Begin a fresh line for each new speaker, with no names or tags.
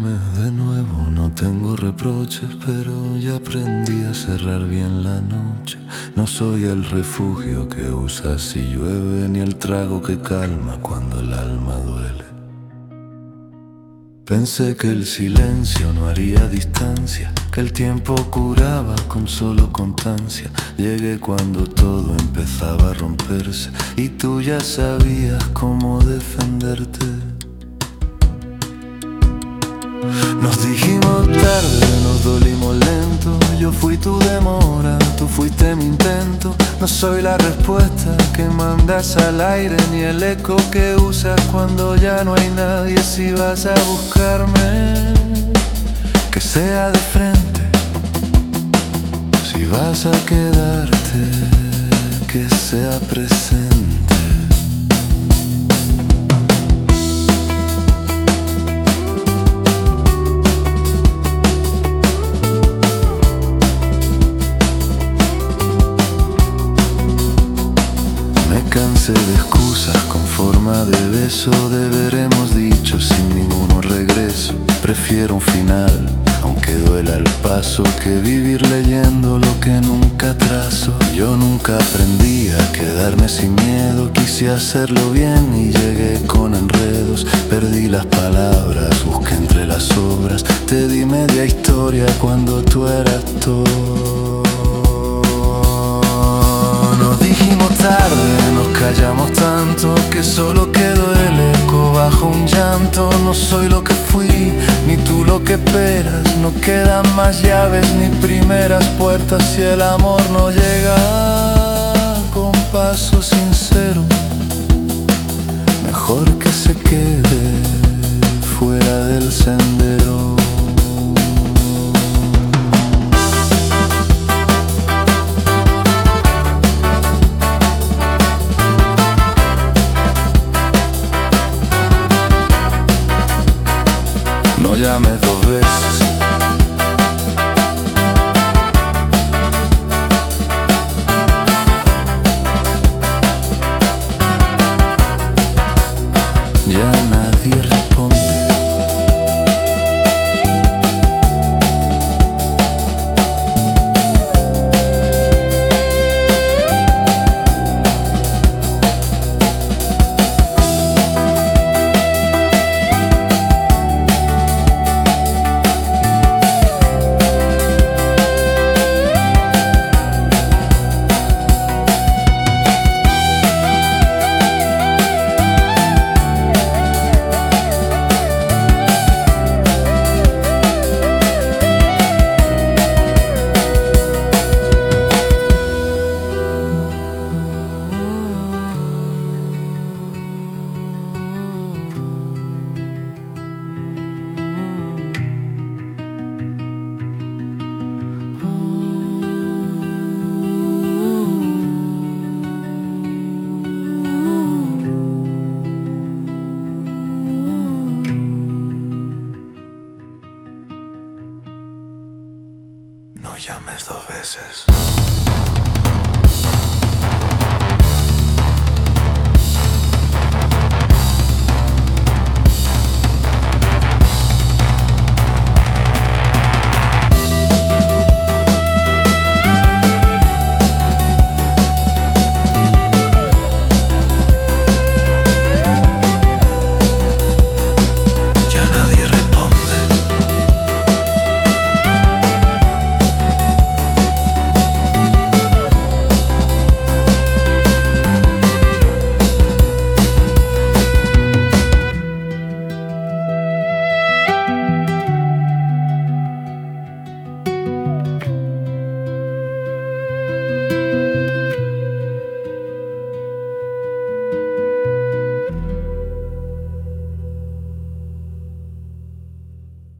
besarme de nuevo. No tengo reproches, pero ya aprendí a cerrar bien la noche. No soy el refugio que usas si llueve, ni el trago que calma cuando el alma duele. Pensé que el silencio no haría distancia, que el tiempo curaba con solo constancia. Llegué cuando todo empezaba a romperse y tú ya sabías cómo defenderte. Nos dijimos tarde, nos dolimos lento. Yo fui tu demora, tú fuiste mi intento. No soy la respuesta que mandas al aire, ni el eco que usas cuando ya no hay nadie. Si vas a buscarme, que sea de frente. Si vas a quedarte, que sea presente. Cansé de excusas con forma de beso, de veremos dicho sin ninguno regreso. Prefiero un final, aunque duela el paso, que vivir leyendo lo que nunca trazo. Yo nunca aprendí a quedarme sin miedo, quise hacerlo bien y llegué con enredos. Perdí las palabras, busqué entre las obras, te di media historia cuando tú eras todo. Nos dijimos tarde, nos callamos tanto, que solo quedó el eco bajo un llanto. No soy lo que fui, ni tú lo que esperas. No quedan más llaves ni primeras puertas si el amor no llega con paso sincero. Mejor que se quede fuera del sendero. No llames dos veces. Ya nadie responde. No llames dos veces.